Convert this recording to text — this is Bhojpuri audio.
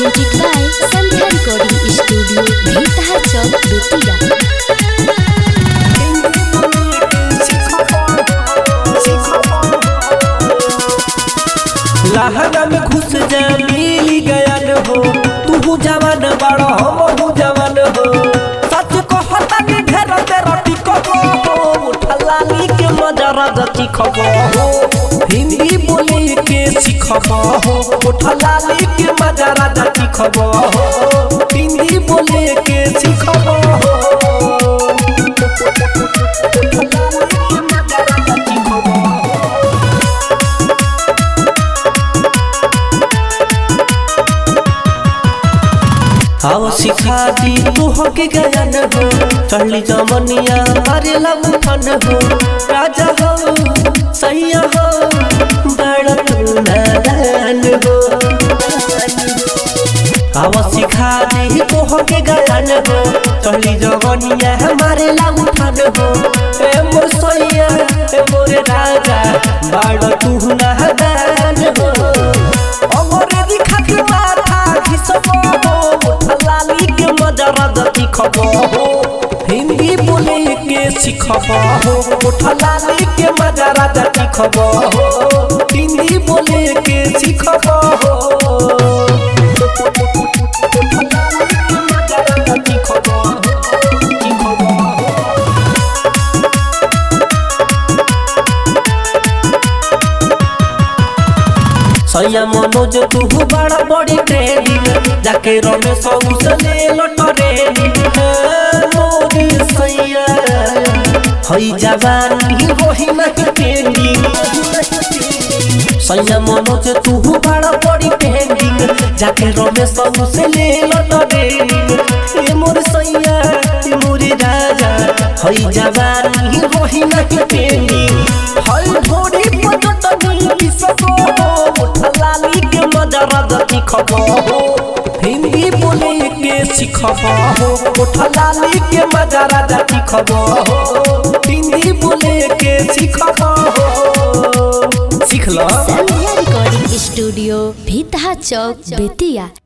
presented by Sandhya Recording Studio, Bhitha Chowk, Betia. लहंगा में घुस जा मिल गया न हो तू जवान बड़ा हम जवान हो सच कहता कि ढेर तेरा टिकबो ठलाली के मजा राजा चिखबो हिंदी बोले के सिखबो ठलाली के मजा राजा चिखबो हिंदी बोले के सिखबो आओ सिखा दी तू हो के गया न हो चढ़ली जमनिया अरे लव फन हो राजा हो सैया हो बड़ा तू नादान हो आओ सिखा दी तू हो के गया न हो चढ़ली जमनिया हमारे लव फन हो ए मोर सैया ए मोर राजा बड़ा तू नादान हो अंग्रेजी खा के माथा घिसबो ठलाली के मजा राजा चिखबो हिंदी बोले के सिखबो ठलाली के मजा राजा चिखबो हिंदी बोले के सिखबो सैया मनोज तू बड़ा बड़ी ट्रेनिंग जाके रमेश उसे लटरेनिंग मोरी सैया हई जवानी वही नहीं ट्रेनिंग सैया मनोज तू बड़ा बड़ी ट्रेनिंग जाके रमेश उसे लटरेनिंग ए मोर सैया ए मोरी राजा हई जवानी वही नहीं ट्रेनिंग हई थोड़ी पटनी किसको ठलाली के मजा राजा चिखबो हिंदी बोले के सिखबो ठलाली के मजा राजा चिखबो हिंदी बोले के सिखबो सीख लो। Sandhya Recording Studio, Bhitha Chowk, Betia.